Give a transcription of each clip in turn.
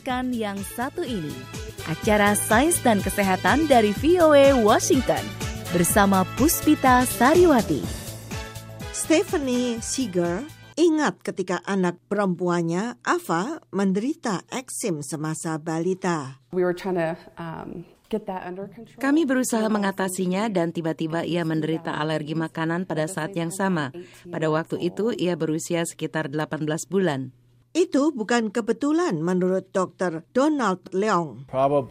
mendengarkan yang satu ini. Acara Sains dan Kesehatan dari VOA Washington bersama Puspita Sariwati. Stephanie Seeger ingat ketika anak perempuannya, Ava, menderita eksim semasa balita. Kami berusaha mengatasinya dan tiba-tiba ia menderita alergi makanan pada saat yang sama. Pada waktu itu ia berusia sekitar 18 bulan. Itu bukan kebetulan menurut Dr. Donald Leong.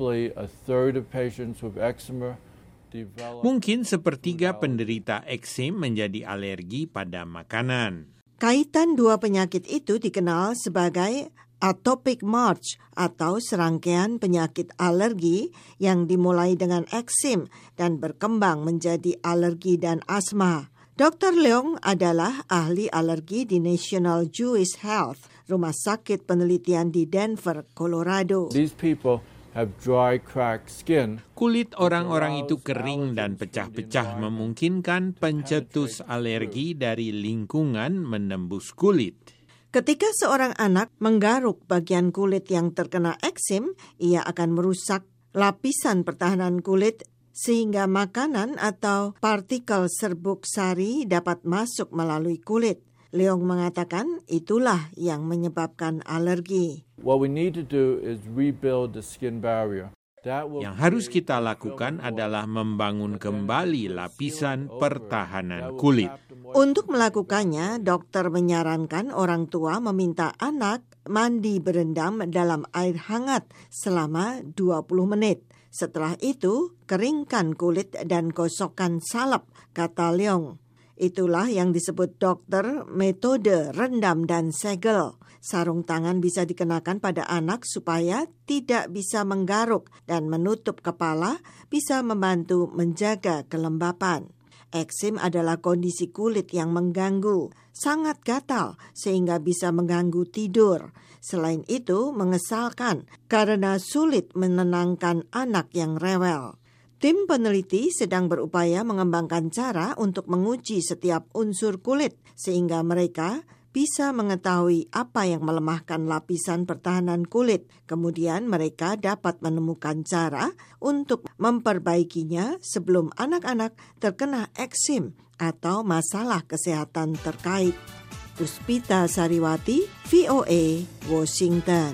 Mungkin sepertiga penderita eksim menjadi alergi pada makanan. Kaitan dua penyakit itu dikenal sebagai atopic march atau serangkaian penyakit alergi yang dimulai dengan eksim dan berkembang menjadi alergi dan asma. Dr. Leong adalah ahli alergi di National Jewish Health, rumah sakit penelitian di Denver, Colorado. These people have dry, cracked skin. Kulit orang-orang itu kering dan pecah-pecah memungkinkan pencetus alergi dari lingkungan menembus kulit. Ketika seorang anak menggaruk bagian kulit yang terkena eksim, ia akan merusak lapisan pertahanan kulit sehingga makanan atau partikel serbuk sari dapat masuk melalui kulit. Leong mengatakan itulah yang menyebabkan alergi. What we need to do is rebuild the skin barrier. Yang harus kita lakukan adalah membangun kembali lapisan pertahanan kulit. Untuk melakukannya, dokter menyarankan orang tua meminta anak mandi berendam dalam air hangat selama 20 menit. Setelah itu, keringkan kulit dan gosokkan salep, kata Leong. Itulah yang disebut dokter metode rendam dan segel. Sarung tangan bisa dikenakan pada anak supaya tidak bisa menggaruk dan menutup kepala bisa membantu menjaga kelembapan. Eksim adalah kondisi kulit yang mengganggu, sangat gatal sehingga bisa mengganggu tidur. Selain itu mengesalkan karena sulit menenangkan anak yang rewel. Tim peneliti sedang berupaya mengembangkan cara untuk menguji setiap unsur kulit sehingga mereka bisa mengetahui apa yang melemahkan lapisan pertahanan kulit. Kemudian mereka dapat menemukan cara untuk memperbaikinya sebelum anak-anak terkena eksim atau masalah kesehatan terkait. Puspita Sariwati, VOA, Washington.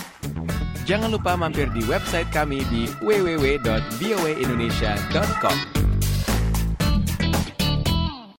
Jangan lupa mampir di website kami di www.voaindonesia.com.